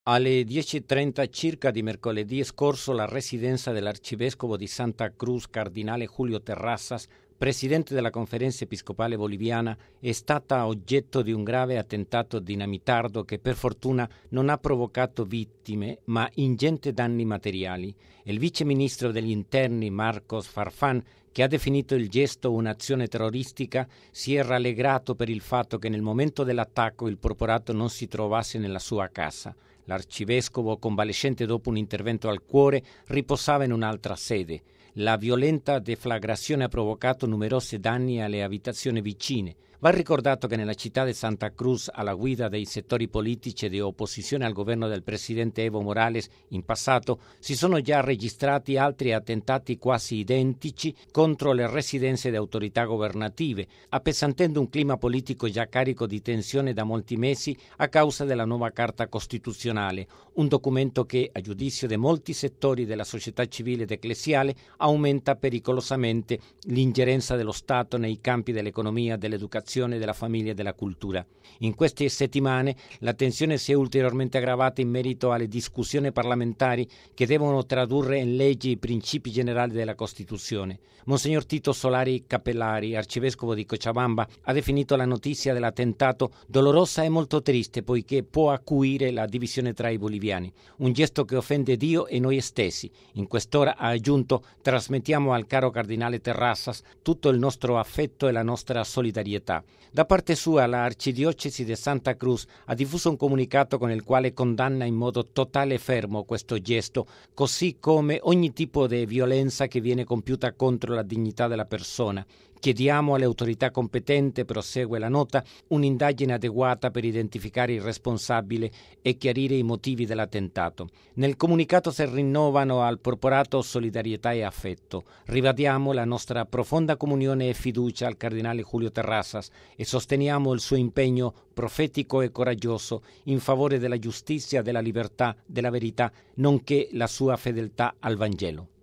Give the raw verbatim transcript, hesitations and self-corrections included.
Alle dieci e trenta circa di mercoledì scorso la residenza dell'arcivescovo di Santa Cruz, cardinale Julio Terrazzas, presidente della Conferenza Episcopale Boliviana, è stata oggetto di un grave attentato dinamitardo che per fortuna non ha provocato vittime ma ingenti danni materiali. Il vice ministro degli interni Marcos Farfán, che ha definito il gesto un'azione terroristica, si è rallegrato per il fatto che nel momento dell'attacco il porporato non si trovasse nella sua casa. L'arcivescovo, convalescente dopo un intervento al cuore, riposava in un'altra sede. La violenta deflagrazione ha provocato numerosi danni alle abitazioni vicine. Va ricordato che nella città di Santa Cruz, alla guida dei settori politici di opposizione al governo del presidente Evo Morales in passato, si sono già registrati altri attentati quasi identici contro le residenze di autorità governative, appesantendo un clima politico già carico di tensione da molti mesi a causa della nuova Carta Costituzionale, un documento che, a giudizio di molti settori della società civile ed ecclesiale, aumenta pericolosamente l'ingerenza dello Stato nei campi dell'economia, dell'educazione, della famiglia e della cultura. In queste settimane la tensione si è ulteriormente aggravata in merito alle discussioni parlamentari che devono tradurre in leggi i principi generali della Costituzione. Monsignor Tito Solari Capellari, arcivescovo di Cochabamba, ha definito la notizia dell'attentato dolorosa e molto triste poiché può acuire la divisione tra i boliviani, un gesto che offende Dio e noi stessi. In quest'ora, ha aggiunto, trasmettiamo al caro cardinale Terrazzas tutto il nostro affetto e la nostra solidarietà. Da parte sua, la Arcidiocesi di Santa Cruz ha diffuso un comunicato con il quale condanna in modo totale e fermo questo gesto, così come ogni tipo di violenza che viene compiuta contro la dignità della persona. Chiediamo alle autorità competenti, prosegue la nota, un'indagine adeguata per identificare il responsabile e chiarire i motivi dell'attentato. Nel comunicato si rinnovano al porporato solidarietà e affetto. Ribadiamo la nostra profonda comunione e fiducia al cardinale Julio Terrazzas e sosteniamo il suo impegno profetico e coraggioso in favore della giustizia, della libertà, della verità, nonché la sua fedeltà al Vangelo.